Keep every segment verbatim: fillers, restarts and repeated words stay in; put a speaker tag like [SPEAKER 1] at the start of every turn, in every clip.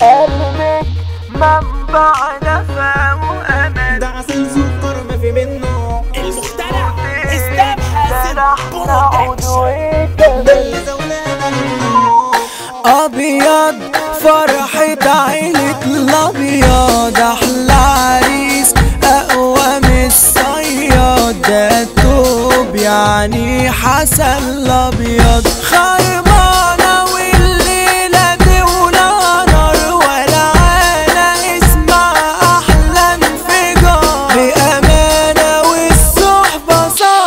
[SPEAKER 1] قلبك منبع دفا وأمان،
[SPEAKER 2] ده عسل سكر ما في منه.
[SPEAKER 3] المخترع اسلام حازم
[SPEAKER 1] نعود
[SPEAKER 2] ده اللي زولانا منه.
[SPEAKER 1] أبيض فرحة عيلة الأبيض، أحلى عريس أقوى من الصياد، ده التوب يعني حسن الأبيض. خربانة والليلة دي ولا نار ولا عانى، اسمع أحلى انفجار بأمانة والصحبة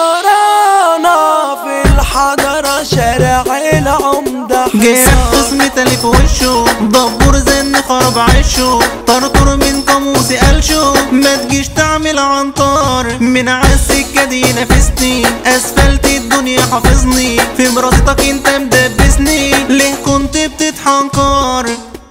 [SPEAKER 1] سهرانة في الحضرة شارع العمدة.
[SPEAKER 2] جايب خصم تالي في وشه، دبور زن خرب عشه، طرطر من قاموسي قلشه، ما تجيش تعمل عنطار من عالسكة دي نافسني، اسفلت الدنيا حافظني، في مراستك انت مدبسني، ليه كنت بتتحنكر؟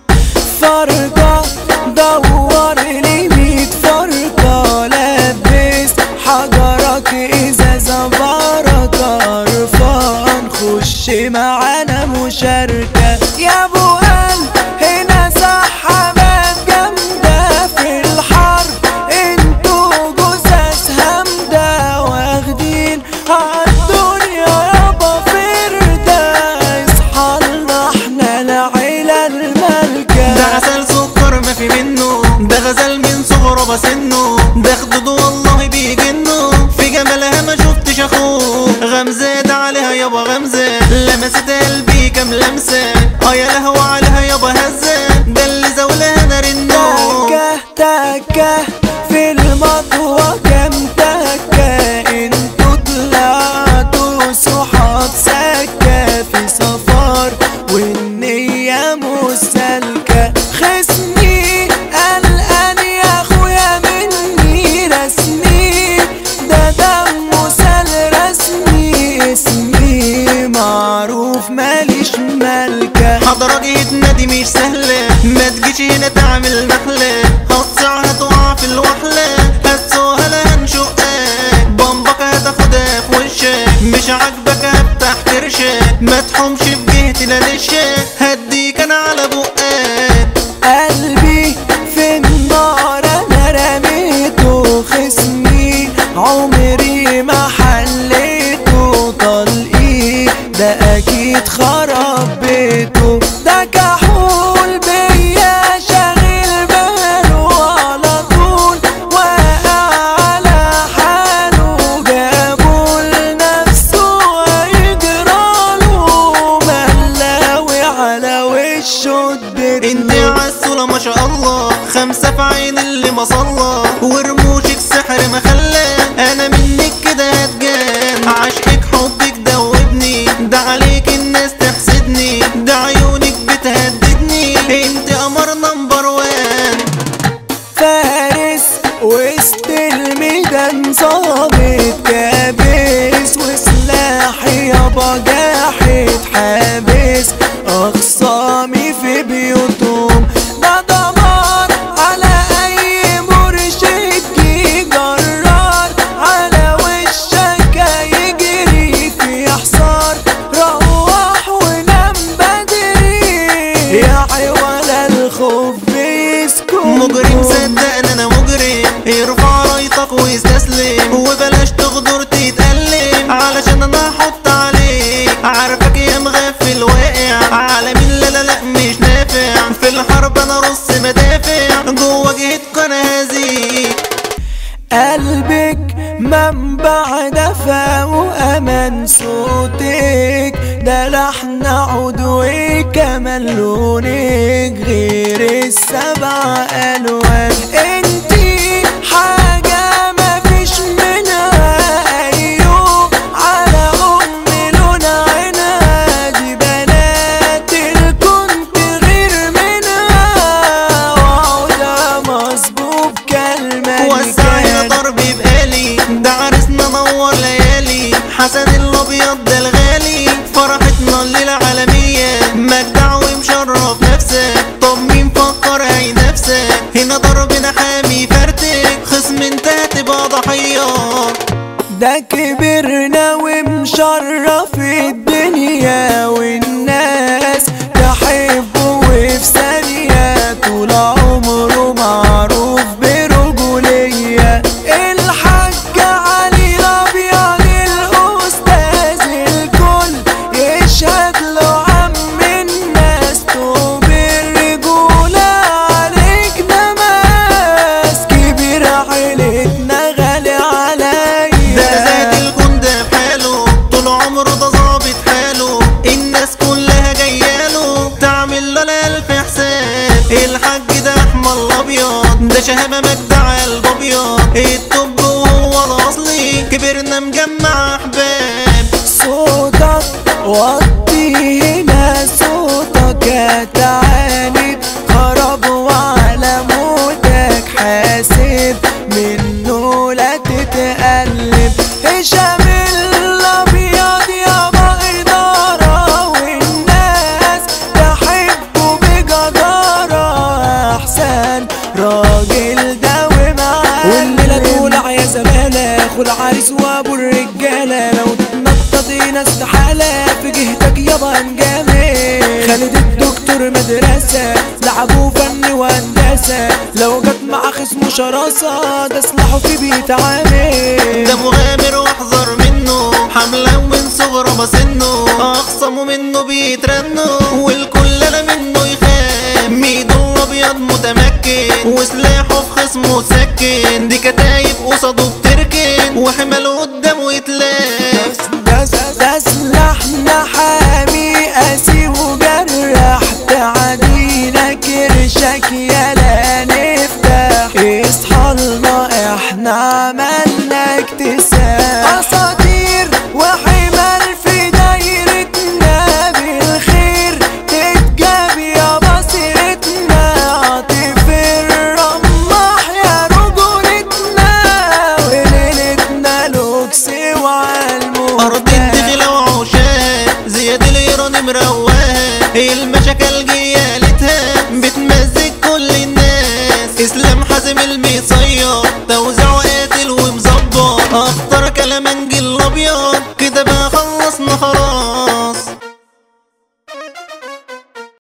[SPEAKER 1] فرقة دور لي ميت فرقة، لبس حجرك ازازة بركة، رفان خش معانا مشاركة يا ابو قلب. هنا سحبات جامدة في الحرب، انتو جثث همدة واخدين عالدنيا يابا فردة، اصحالنا احنا العيلة المالكة.
[SPEAKER 2] ده عسل سكر ما في منه، ده غزل من صغره بسنه، ده خدود والله بيجنه، في جمالها ما شفتش اخوه، غمزة ده عليها يابا غمزة، لمست قلبي كام لمسة، اه يا لهو عليها يابا هزة، ده اللي زولانا رنه.
[SPEAKER 1] تكة تكة في المطوة كام تكة، انتو طلعتوا صحاب سكة في سفر والنية مسالكة. خصمي قلقان يا اخويا مني رسمي، ده دمه سال رسمي، اسمي معروف ماليش مالكة.
[SPEAKER 2] حضرة جيتنا دي مش سهلة، ما تجيش هنا تعمل نخلة، هتصعها تقع في الوحلة، هتسوها لها هنشقك، بمبك هتاخدها في وشك، مش عاجبك هفتح كرشك، ما تحومش في جهتي لا نشك، هديك انا على بقك.
[SPEAKER 1] قلبي في النار انا رميته، خصمي عمري ما حليته، طلقي ده اكيد خرب بيته، ده كحول بيا شاغل باله على طول، واقع على حاله، جابوا لنفسه هيجراله، ملاوي على وشه الدنيا.
[SPEAKER 2] انت عالسولة ما شاء الله، خمسة في عين اللي ما صلى، ورموشك سحر ما خلى، انا منك كده هتجان، عشقك حبك دوبني، ده عليك الناس تحسدني، ده عيونك بتهددني، انت قمر نمبر وان.
[SPEAKER 1] فارس وسط الميدان ظابط كابس، وسلاحي يابا جاحد حابس، اخصامي في بيوتهم، ده دمار على اي مرشد جرار، على وشك هيجري في حصار، روح ونام بدري يا عوالة الخوف بيسكت.
[SPEAKER 2] مجرم صدقني انا مجرم، ارفع رايتك واستسلم، وبلاش تغدر تتألم، علشان انا هحط عليك، عارفك يا مغفل واقع على مين، لا لا لا مش نافع، في الحرب انا رص مدافع، جوه جهتك انا هزيك.
[SPEAKER 1] قلبك منبع دفا وأمان، صوتك ده لحن عضوي كمان، لونك غير السبع ألوان، انتي حاجة مفيش منها أيوه، على أم لون عينها، دي بنات الكون تغير منها، وعودها مصبوب كالملكة.
[SPEAKER 2] وسعنا ضرب بقالي، ده عرسنا نور ليالي، حسن الابيض ده الغالي، فرحتنا الليلة عالمية، مجدع ومشرف نفسك، طب مين فكر هي نفسك، هنا ضربنا حامي فرتك، خصم انت هتبقى ضحية،
[SPEAKER 1] ده كبرنا ومشرف الدنيا، والناس تحبه وفي ثانية طول عمره معروف برجولية. الحاج علي الأبيض الأستاذ الكل يشهد له عم الناس، طوب الرجولة عليك نماس، كبير عيلتنا غالي عليا.
[SPEAKER 2] ده ذات الكون ده بحاله طول عمره ده ظابط حاله، الناس كلها جاياله تعمل له الف حساب. الحاج ده احمد الابيض ده شهامة مجدع قلب ابيض، الطب وهو الاصلي كبرنا مجمع احباب.
[SPEAKER 1] صوتك وطي هنا صوتك يا تعاند خرب، وعلى موتك حاسب منه لا تتقلب. هشام الابيض يابا ادارة والناس تحبه بجدارة، احسن راجل ده ومعاه. والليلة تولع يا زمالة اخو العريس وابو الرجالة، لو تتنطط هنا استحالة في جهتك يابا انجامي. خالد الدكتور مدرسة لعبوا فن وهندسة، لو جت مع خصمه شراسة ده سلاحه في بيتعامل.
[SPEAKER 2] ده مغامر واحذر منه حملة ومن صغره بسنه، اخصمه منه بيترنوا والكل انا منه يخاف. ميدو الابيض متمكن وسلاحه في خصمه سكن، دي كتايب قصاده بتركن وحمله قدامه يتلاف.
[SPEAKER 1] ده سلاحنا حامي قاسي وجرح، تعدينا كرشك يالا نفتح، اصحالنا احنا عملنا اكتساح. اساطير وحمال في دايرتنا بالخير تتجاب يا بصيرتنا، عاطف الرماح يا رجولتنا وليلتنا لوكس وعالموت.
[SPEAKER 2] ارض الدخلة وعشاق زياد الايراني مرواه، المشاكل جيال